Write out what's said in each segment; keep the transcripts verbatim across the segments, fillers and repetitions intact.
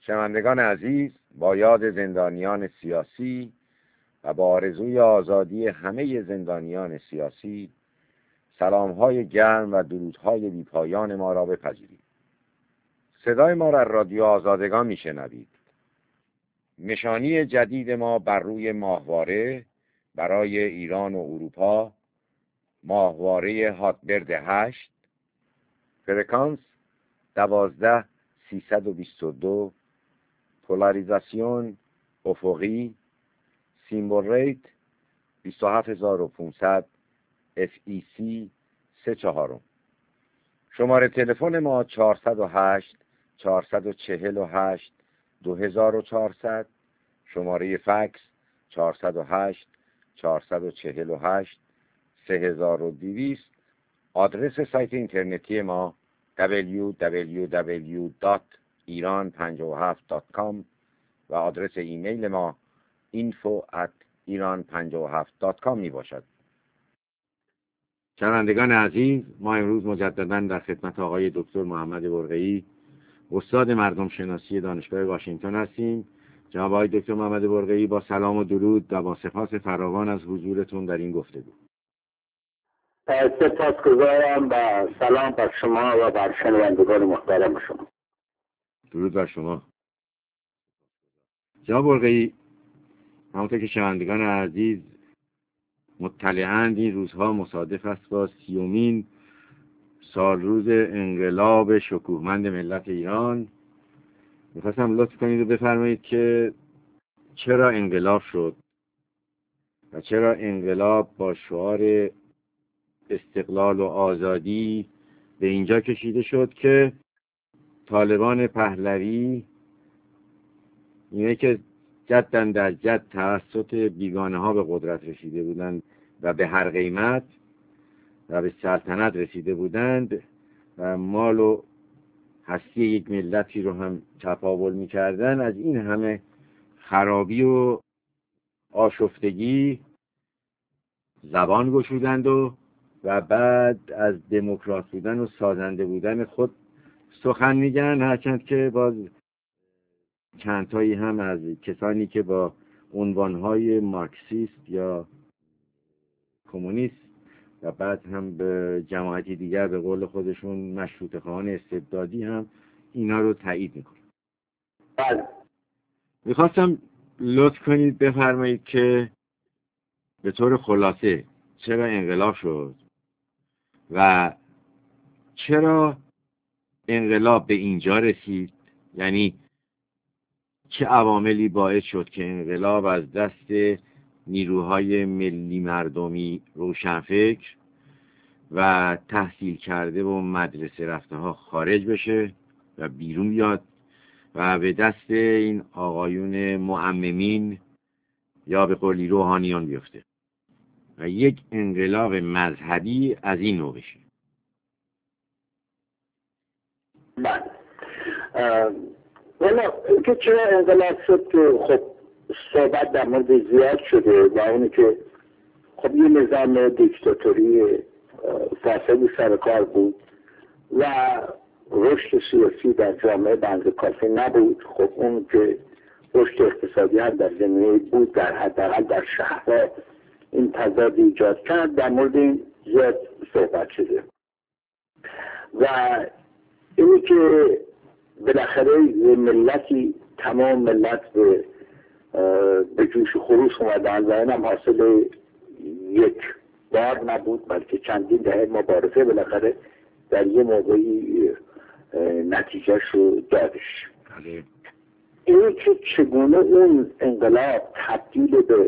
شنوندگان عزیز، با یاد زندانیان سیاسی و با آرزوی آزادی همه زندانیان سیاسی، سلام‌های گرم و درودهای بی‌پایان ما را بپذیرید. صدای ما را رادیو آزادگان میشنوید. نشانی جدید ما بر روی ماهواره برای ایران و اروپا، ماهواره هاتبرد هشت، فرکانس دوازده سیصد و بیست و دو، پولاریزاسیون افقی، سیمبل ریت بیست و هفت هزار و پانصد، اف ای سی سه چهارم. شماره تلفن ما چهارصد و هشت چهارصد و چهل و هشت دو هزار و چهارصد، شماره فکس چهارصد و هشت چهارصد و چهل و هشت سه هزار و دویست. آدرس سایت اینترنتی ما دبلیو دبلیو دبلیو دات ایران پنجاه و هفت دات کام و آدرس ایمیل ما اینفو ات ایران پنجاه و هفت دات کام می باشد. شنوندگان عزیز، ما امروز مجددا در خدمت آقای دکتر محمد برقعی، استاد مردم شناسی دانشگاه واشنگتن هستیم. جناب آقای دکتر محمد برقعی، با سلام و درود و با سپاس فراوان از حضورتون در این گفتگو. سپاسگزارم و سلام بر شما و بر شنوندگان محترم شما. درود بر شما. جناب برقعی، همونطور که شنوندگان عزیز مطلعند، این روزها مصادف است با سیومین سال روز انقلاب شکوهمند ملت ایران. میخواستم لطف کنید و بفرمایید که چرا انقلاب شد و چرا انقلاب با شعار استقلال و آزادی به اینجا کشیده شد که طالبان پهلوی، اینه که جدن در جد توسط بیگانه ها به قدرت رسیده بودند و به هر قیمت و به سلطنت رسیده بودند و مال و هستی یک ملتی رو هم چپاول می‌کردند، از این همه خرابی و آشفتگی زبان گشودند و و بعد از دموکرات بودن و سازنده بودن خود سخن میگن، هرچند که باز چندتایی هم از کسانی که با عنوانهای مارکسیست یا کمونیست و بعد هم به جماعتی دیگر به قول خودشون مشروطه خواهان استبدادی هم اینا رو تایید میکنن. بله. میخواستم لطف کنید بفرمایید که به طور خلاصه چرا انقلاب شد و چرا انقلاب به اینجا رسید، یعنی چه عواملی باعث شد که انقلاب از دست نیروهای ملی مردمی روشنفکر و تحصیل کرده و مدرسه رفته ها خارج بشه و بیرون بیاد و به دست این آقایون معممین یا به قولی روحانیان بیفته و یک انقلاب مذهبی از این نوع بشه. بله. والا اینکه چرا انقلاب شد که خب صحبت در مورد زیاد شده و اونی که خب یه نظام دیکتاتوری فاسدی سر کار بود و رشد سیاسی در جامعه بنز کافی نبود. خب اون که رشد اقتصادی هم در زمینه بود، در حداقل در شهرها این تضاد ایجاد کرد. در مورد این زیاد صحبت شده و اینی که بالاخره ملتی، تمام ملت به به جوش و خروش اومدن و این هم حاصل یک بار نبود بلکه چندین دهه مبارزه بالاخره در یه موقعی نتیجهش رو دادش. اینی که چگونه اون انقلاب تبدیل به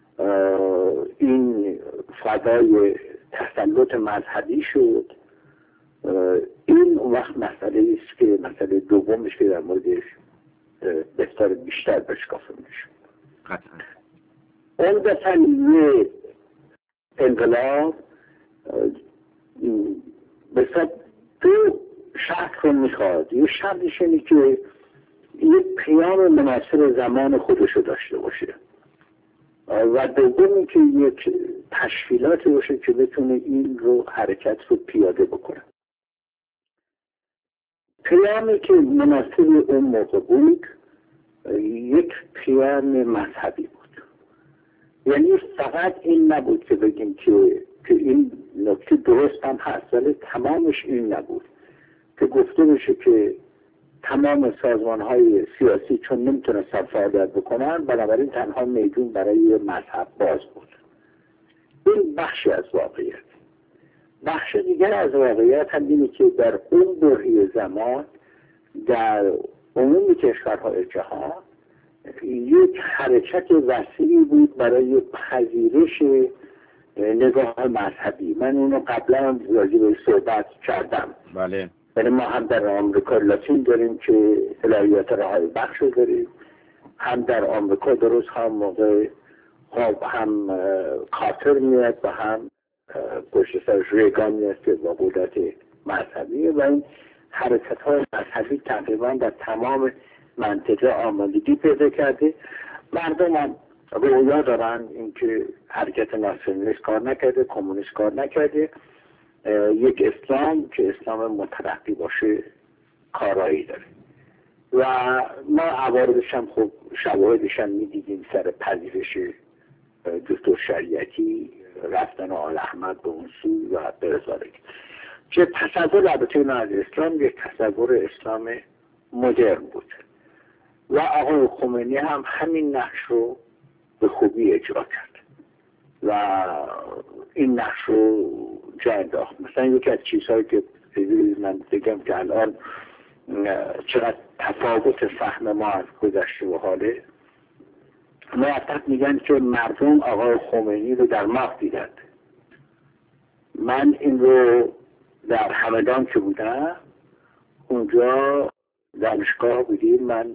این فضای تسلط مذهبی شد، این وقت مسئله است که مسئله دومش که در موردش بهتر بیشتر بشکافه میشه. قطعا اون دفعه یه انقلاب بسید دو شرط رو میخواد. یه شرطش اینه که یک پیام مناسب زمان خودش رو داشته باشه و دومی که یک تشکیلاتی باشه که بتونه این رو حرکت رو پیاده بکنه. پیامی که مناسب اون موقع بود یک پیام مذهبی بود. یعنی فقط این نبود که بگیم که که این نکته درست هم هست، ولی تمامش این نبود که گفته بشه که تمام سازمان های سیاسی چون نمیتونستن فعالیت بکنن بنابراین تنها میدون برای مذهب باز بود. این بخشی از واقعیت. بخش دیگر از واقعیت هم اینه که در اون برهه زمان در عموم کشورهای جهان یک حرکت وسیعی بود برای پذیرش نگاه مذهبی. من اونو قبلا راجع به صحبت کردم. بله. یعنی ما هم در آمریکا لاتین داریم که الهیات رهای بخش داریم، هم در آمریکا درست هم موقع خب هم کارتر میاد و هم پشت سرش ریگان میاد که با قدرت مذهبی و این حرکت های مذهبی تقریبا در تمام منطقه آمادگی پیدا کرده. مردم هم رویا دارن اینکه حرکت ناسیونالیست کار نکرده، کمونیست کار نکرده، یک اسلام که اسلام مترقی باشه کارایی داره و ما عوارضش هم خب شواهدش هم میدیدیم سر پذیرش دکتر شریعتی، رفتن آل احمد به اون سو و برزارک که تصور البته این از اسلام یک تصور اسلام مدرن بود و آقای خمینی هم همین نقش رو به خوبی اجرا کرد و این نقش رو جا انداخت. مثلا یکی از چیزهایی که من بگم که الان چقدر تفاوت فهم ما از گذشته و حاله، موفق میگن که مردم آقای خمینی رو در ماه دیدند. من این رو در همدان که بودم اونجا دانشگاه بودیم، من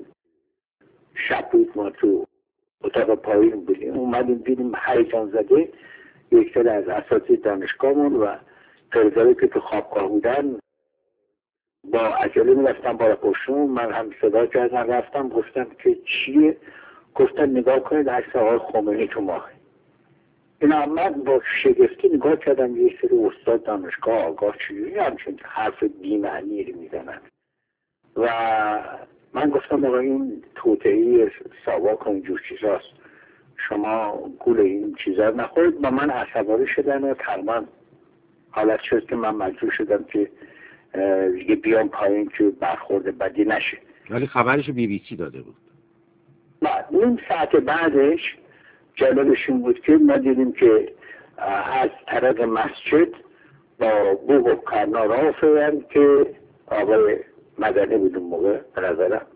شب بود ما تو اتاق پایین بودیم، اومدیم دیدیم هیجان زده یک سری از اساتید دانشگاهمون و قرزایی که تو خوابگاه بودن با عجله میرفتم بالا پشتون، من هم صدا کردم رفتم گفتم که چیه؟ گفتن نگاه کنید عکس آقای خمینی تو ماه. اینا من با شگفتی نگاه کردم، یه سری استاد دانشگاه آگاه چیزی همچون حرف بی‌معنی رو میزنن و من گفتم آقا این توطئه‌ای ساواک و اینجور چیزاست، شما گول این چیزا نخورید. با من عصبانی شدن و تقریبا حالت شد که من مجبور شدم که دیگه بیام پایین که برخورد بدی نشه. ولی خبرش بی بی سی داده بود. بعد نیم ساعت بعدش جالبش این بود که ما دیدیم که از طرف مسجد با بوق و کرنا راه افتادن که آقای مدنی بود اون موقع به نظرم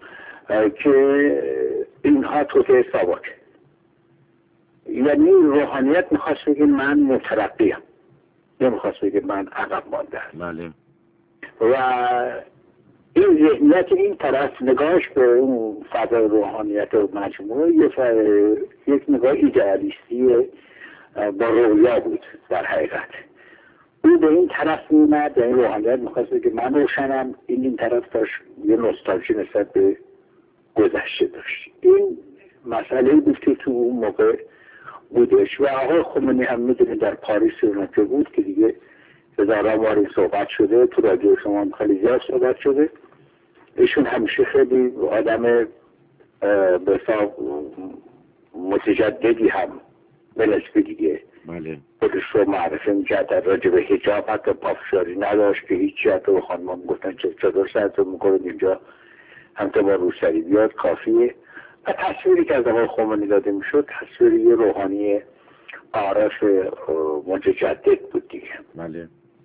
که اینها توطئه ساواک، یعنی روحانیت میخواست بگه من مترقیم، نمیخواست بگه من عقب مانده. بله. و این ذهنیت این طرف نگاهش به اون فضای روحانیت و مجموعه یک نگاه ایدئالیستی با رویا بود در حقیقت. او به این طرف میومد، به این روحانیت میخواست بگه من روشنم، این این طرف داشت یه نوستالژی نسبت به گذشته داشت. این مسئله بود که تو اون موقع بودش و آقای خمینی هم میدونه در پاریس اونجا بود که دیگه هزاران بار صحبت شده، تو رادیو شما هم خیلی زیاد صحبت شده. ایشون همیشه خیلی آدم به حساب متجددی هم به نسبت دیگه بله. خودش رو معرفی میکرد، در راجع به حجاب حتی پافشاری نداشت که هیچی، حتی به خانمان گفتن چه چطور سرت رو میکنید اینجا همتا با روسری بیاد کافیه. و تصویری که از آقای خمینی داده میشد تصویری یه روحانی عارف متجدد بود دیگه. بله.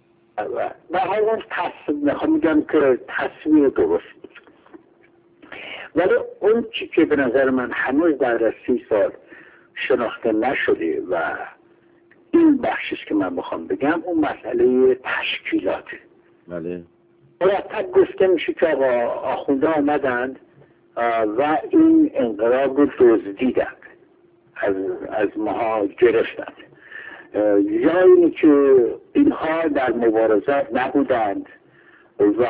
و همون تصویر میخوام میگم که تصویر درست بود، ولی اون چی که به نظر من هنوز در سی سال شناخته نشده و این بخشش که من میخوام بگم اون مسئله تشکیلاته. بله. مرتب گفته میشه که آقا آخونده آمدند و این انقلاب رو دزدیدند، از از ماها گرفتند، یا اینی که اینها در مبارزه نبودند و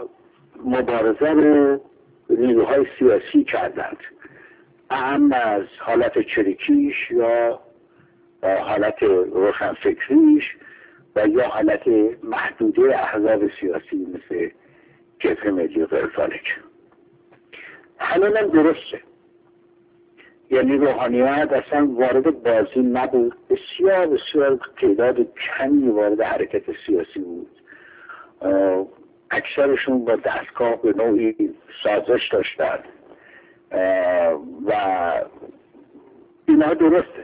مبارزه رو نیروهای سیاسی کردند، اهم از حالت چریکیش یا حالت روشنفکریش و یا حالت محدوده احزاب سیاسی مثل جبهه ملی غیرفالک. همین هم درسته، یعنی روحانیت اصلا وارد بازی نبود، بسیار بسیار تعداد کمی وارد حرکت سیاسی بود. اکثرشون با دستگاه به نوعی سازش داشتن و اینا درسته،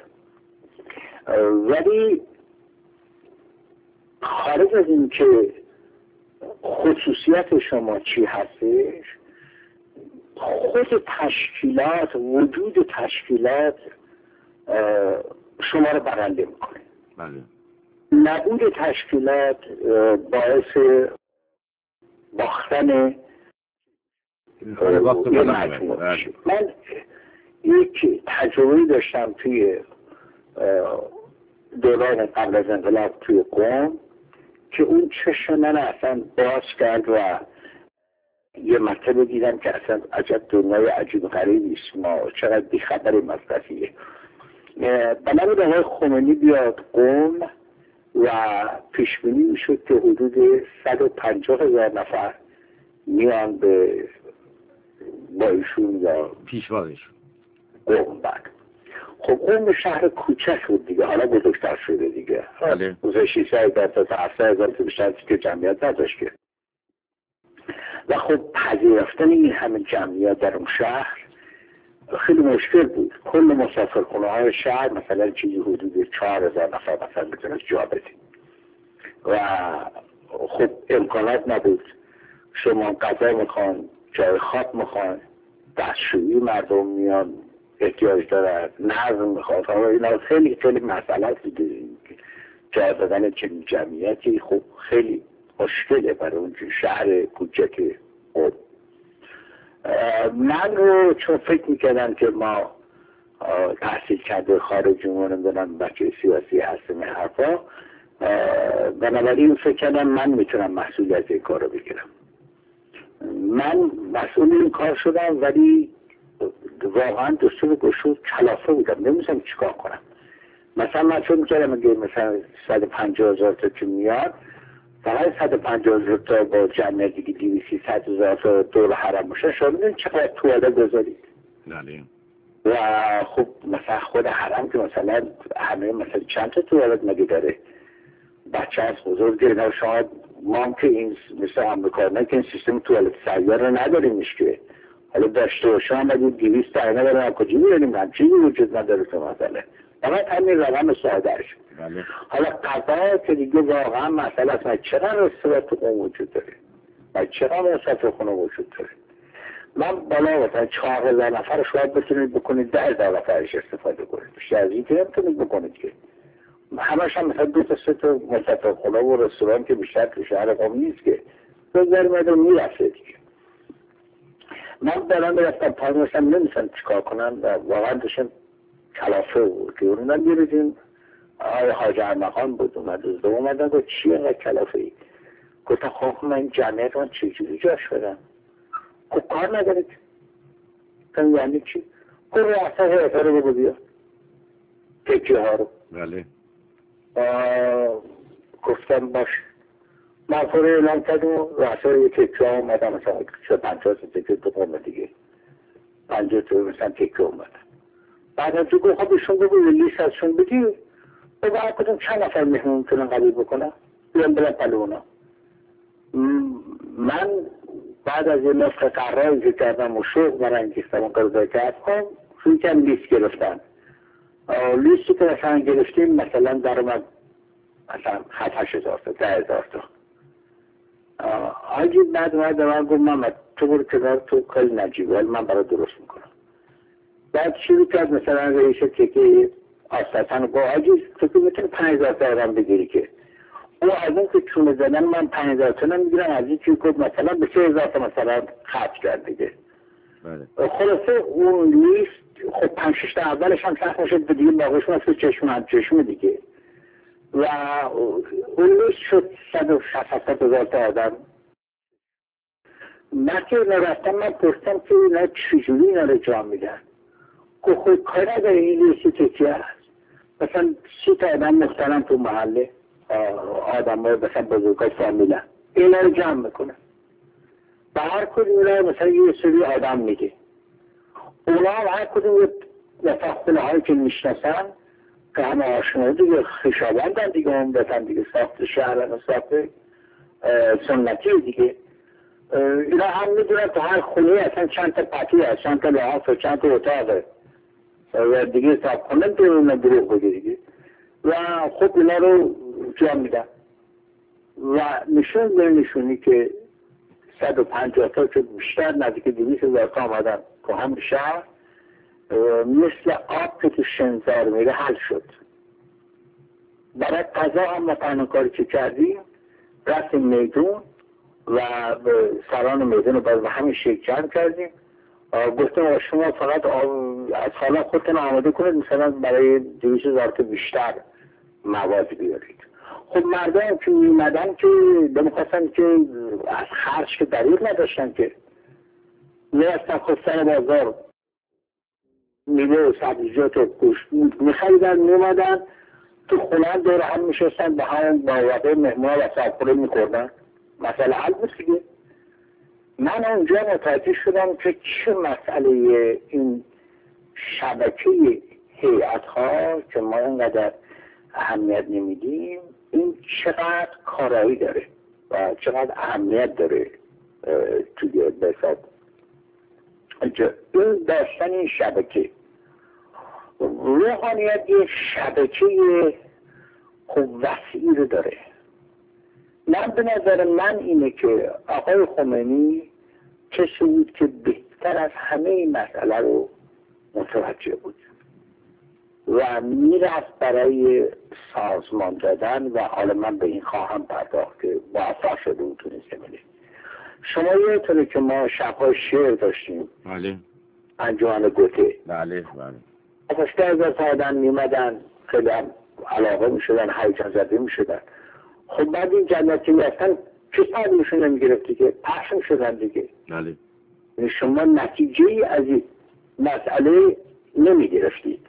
ولی خارج از این که خصوصیت شما چی هستش، خود تشکیلات، وجود تشکیلات شما رو برنده میکنه. بله. نبود تشکیلات باعث باختن یه مجموعه میشه. من یک تجربه داشتم توی دوران قبل از انقلاب توی قم که اون چشم من اصلا باز کرد و یه مرتبه دیدم که اصلا عجب دنیای عجیب غریبی است، ما چقدر بیخبریم از قضیه. بنابراین آقای خمینی بیاد قم و پیشبینی میشد که حدود صد و پنجاه هزار نفر میان به با ایشون یا پیشوازشون قم. بعد خب قم شهر کوچک بود دیگه، حالا بزرگتر شده دیگه. بله. روز شیشه هزار تا هفته هزار تا بیشتر که جمعیت نداشت که. و خب پذیرفتن این همه جمعیت در اون شهر خیلی مشکل بود. کل مسافرخونه های شهر مثلا چیزی حدود چهار هزار نفر مثلا بتونه جا بدیم و خب امکانات نبود. شما غذا میخوان، جای خواب میخوان، دستشویی مردم میان احتیاج دارن، نظم میخواد، اینا خیلی خیلی مسئلات دیگه. جا دادن چنین جمعیتی خب خیلی مشکله برای اون شهر کوچک قم. من رو چون فکر میکردم که ما تحصیل کرده خارجیمون نمیدونم بچه سیاسی هستم این حرفا، بنابراین فکر کردم من میتونم مسئولیت این کار رو بگیرم. من مسئول این کار شدم، ولی واقعا دستور گشود کلافه بودم، نمیدونم چیکار کنم. مثلا من چون میکردم اگه مثلا صد و پنجاه هزار تا که میاد، فقط صد و پنجاه هزار تا با جمعه دیگه دویست ست هزار تا دور حرم باشه، شما میدونید چقدر توالت بذارید. بله. و خب مثلا خود حرم که مثلا همه مثلا چند تا توالت مگه داره، بچه از بزرگ اینا. شما ما هم که این مثل آمریکا نه که این سیستم توالت سیار رو نداریمش که، حالا داشته باشه هم بگید دویست تا اینا داریم کجا میریم، هم چیزی وجود نداره تو مثلا فقط همین رقم سادهش. بله. حالا قضا که دیگه واقعا مسئله است، من چرا رستوران تو اون وجود داره و چرا مسافرخونه وجود داره. من بالا مثلا چهار هزار نفر شاید بتونید بکنید ده هزار نفرش استفاده کنید، بیشتر از این که نمیتونید بکنید که. همش هم مثلا دو تا سه تا مسافرخونه و رستوران که بیشتر تو شهر قم نیست که بذاری مدر میرسه دیگه. من بالا میرفتم پایین مثلا نمیستم چیکار کنم و واقعا داشتم کلافه بود که اونو من بیردیم. آقای حاج ارمغان بود اومد از دو اومدن گفت چی اینقدر کلافه ای؟ گفتم خب من جمعیت من چجوری جاش بدم؟ خب کار ندارید. گفتم یعنی چی؟ گفت رأسه هیئت رو بگو بیا تکیه ها رو. بله. گفتم باش. منفوره اعلام کردم و رأسه یک تکیه ها اومدم، مثلا شد پنجاه تا تکیه تو قومه دیگه، پنجاه تا مثلا تکیه اومدم. بعد از تو گفت خب ایشون بگو یه لیست ازشون بگی و باید کدوم چند نفر مهمون میتونن قبول بکنن بیان بلن پلو اونا. من بعد از یه نسخه قراری که کردم و شوق برای انگیستم اون قرضای که از کن شروع کردم لیست گرفتن. لیستی که مثلا گرفتیم مثلا در اومد مثلا هفت هشت هزار تا ده هزار تا. آجی بعد اومد به من گفت محمد تو برو کنار، تو کل نجیبه من برای درست میکنم. بعد شروع کرد مثلا رئیس تکی آستان با آجی تو که میتونی پنج هزار تا آدم بگیری که او از اون که چونه زدن من پنج هزار تا نمیگیرم، از این که گفت مثلا به سه هزار تا مثلا خرج کرد دیگه. بله. خلاصه اون لیست خب پنج شش تا اولش هم سخت میشد به دیگه باقیش مثل چشم هم چشم دیگه و اون لیست شد صد و شصت هزار تا آدم. من که نرفتم من پرستم که اینا چجوری اینا رو جا میدن. که خود کار نداره این لیستی تکیه هست مثلا سی تا آدم محترم تو محله آدم های مثلا بزرگای فامیله اینا رو جمع میکنه و هر کدوم اینا مثلا یه سری آدم میگه، اونا هم هر کدوم یتاخونه هایی که میشناسن که همه آشنا دیگه خویشاوندن دیگه، اون بتن دیگه ساخت شهرن و ساخت سنتی دیگه. اینا هم میدونن تو هر خونه اصلا چند تا پتی هست، چند تا لحاف و چند تا اتاقه و دیگه صاحب خونه میتونه دروغ بگه دیگه. و خب اینا رو جا میدن و نشون به نشونی که صد و پنجاه تا که بیشتر نزدیک دویست هزار تا آمدن که هم شهر مثل آب که تو شنزار میره حل شد. برای قضا هم ما تنها کاری که کردیم رفتیم میدون و سران میدون رو باید همین شکل جمع کردیم. گفتم شما فقط از حالا خودتون آماده کنید مثلا برای دویست هزار تا بیشتر مواد بیارید. خب مردم که میمدن که نمیخواستن که از خرج که دریغ نداشتن که میرستن خود سر بازار میوه و سبزیجات و گوشت میخریدن میمدن تو خونه دور هم میشستن به هم با واقع مهمان و صاحبخوره میکردن. مسئله حل بود دیگه. من اونجا متوجه شدم که چه مسئله این شبکه هیئت ها که ما اینقدر اهمیت نمیدیم این چقدر کارایی داره و چقدر اهمیت داره توی بساط این داشتن این شبکه. روحانیت یه شبکه خوب وسیعی رو داره. من به نظر من اینه که آقای خمینی کسی بود که بهتر از همه این مسئله رو متوجه بود و میرفت برای سازمان دادن و حالا من به این خواهم پرداخت که موفق شده بود تو این زمینه. شما یه طوری که ما شب‌های شعر داشتیم بله انجمن گوته بله بله هشده هزار تا آدم میمدن خیلی هم علاقه میشدن هیجان زده میشدن. خب بعد این جمعیتی میرفتن چه پردیشون نمیگرفتی که پخش میشدن دیگه. بله شما نتیجه ای از این مسئله نمیگرفتید،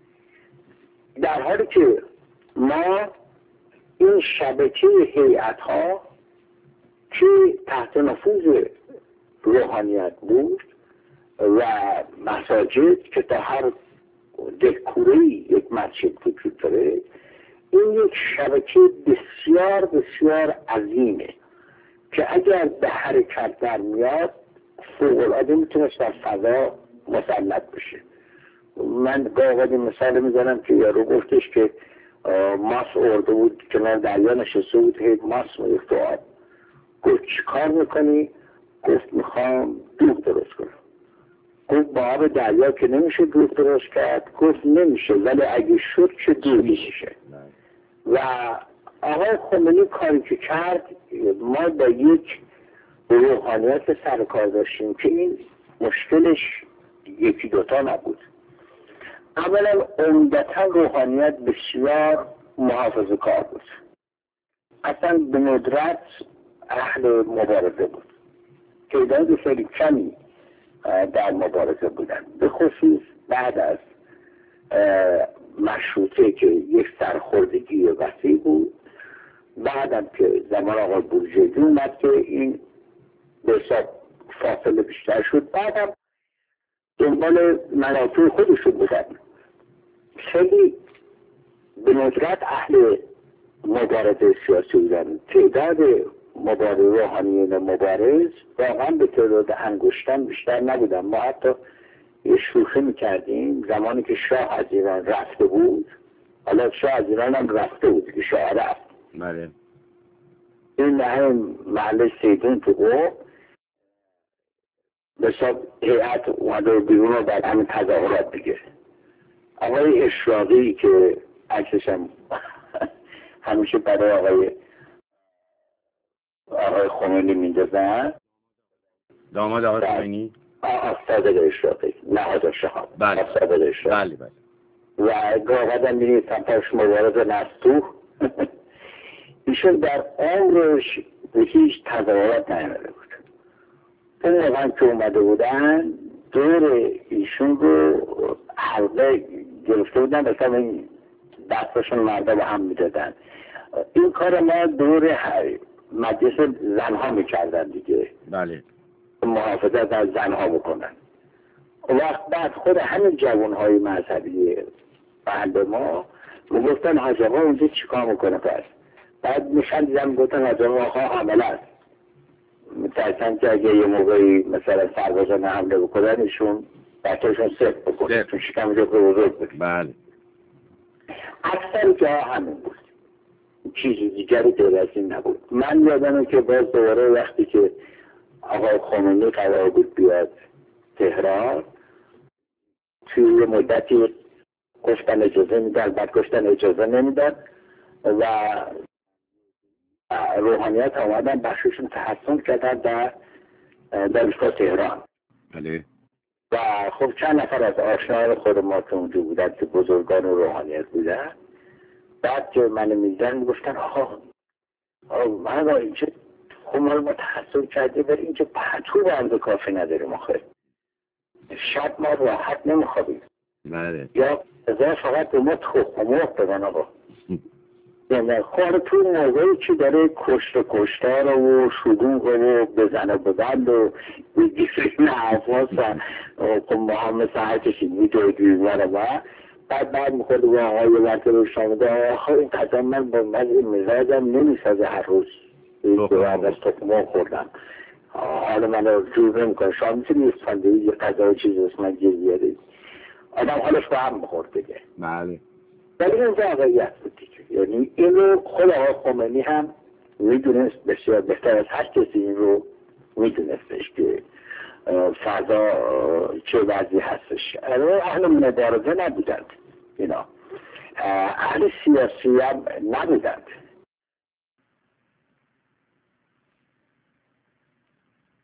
در حالی که ما این شبکه هیئت ها که تحت نفوذ روحانیت بود و مساجد که تا هر دکوری یک مسجد وجود داره، این یک شبکه بسیار بسیار عظیمه که اگر به حرکت در میاد فوق‌العاده میتونست در فضا مسلط بشه. من گاهی مثال میزنم که یارو گفتش که ماس ارده بود کنار دریا نشسته بود، هی ماس میریخت تو آب. گفت چی کار میکنی؟ گفت میخوام دوغ درست کنم. گفت با آب دریا که نمیشه دوغ درست کرد. گفت نمیشه ولی اگه شد چه دوغی میشه. و آقای خمینی کاری که کرد، ما با یک روحانیت سر کار داشتیم که این مشکلش یکی دوتا نبود. اولا عمدتا روحانیت بسیار محافظه کار بود، اصلا به ندرت اهل مبارزه بود. تعداد خیلی کمی در مبارزه بودن، به خصوص بعد از مشروطه که یک سرخوردگی وسیع بود. بعدم که زمان آقای بورژیدی اومد که این به حساب فاصله بیشتر شد، بعدم دنبال منافع خودشون بودن. خیلی به ندرت اهل مبارزه سیاسی بودن. تعداد مبارز روحانیون مبارز واقعا به تعداد انگشتان بیشتر نبودن. ما حتی یه شوخی میکردیم زمانی که شاه از ایران رفته بود، حالا شاه از ایران هم رفته بود که شاه رفت، بله این همین محله سیدون تو قوم به حساب هیئت اومده بیرون رو بعد همین تظاهرات دیگه. آقای اشراقی که عکسش هم همیشه برای آقای آقای خمینی میندازن، داماد آقای خمینی، آقای صادق اشراقی، نهاد شهاب، بله صادق اشراقی، بله بله و گاهی می‌نویسن پاش مبارز نستوه. ایشون در عمرش به هیچ تظاهرات نیامده بود. اون موقع که اومده بودن دور ایشون رو حلقه گرفته بودن، مثلا این دستشون مرده به هم میدادن. این کار ما دور مجلس زنها میکردن دیگه، بله محافظت از زنها بکنن. وقت بعد خود همین جوانهای مذهبی بند ما گفتن حاج آقا اونجا چیکار میکنه پس؟ بعد نشان دیدم گفتن حاج آقا حامله است، متأسفم که اگه یه موقعی مثلا سربازان حمله بکنن ایشون بچه‌شون سفت بکنه چون شکم جو بزرگ بود. بله. اکثر جا همین بود، چیزی دیگری غیر از این نبود. من یادمه که باز دوباره وقتی که آقای خمینی قرار بود بیاد تهران، توی یه مدتی کشتن اجازه میدن، بعد کشتن اجازه نمیدن و روحانیت آمدن بخششون تحسن کردن در دانشگاه تهران. بله. و خب چند نفر از آشناهای خود ما که اونجا بودن که بزرگان روحانیت بودن، بعد که من میدن گفتن آقا من اینجا خب ما ما تحصیل کرده ولی اینجا پتو بنده کافی نداریم آخه شب ما راحت نمیخوابیم. بله. یا ازای فقط به ما تخم مرغ بدن آقا. یعنی خواهر تو موقعی که داره کشت و کشتار و شدوغ و بزنه ببند و بگیسه این حفاظ خب ما هم مثل هر کشید میتوی دیواره و بعد بعد میخورد و آقای وقت رو شامده آخه این قدم من با من این مزاجم نمیسازه هر روز بعد از تخم خوردم حالا من رو جور نمیکنه شام میتونی استفنده یه قضا و چیز است من گیر بیاره آدم حالش با هم میخورد دیگه. بله. ولی این واقعیت بود دیگه. یعنی اینو خود آقای خمینی هم میدونست بسیار بهتر از هر کسی این رو میدونستش که فضا چه وضعی هستش. اهل مبارزه نبودند اینا، اهل سیاسی هم نبودند.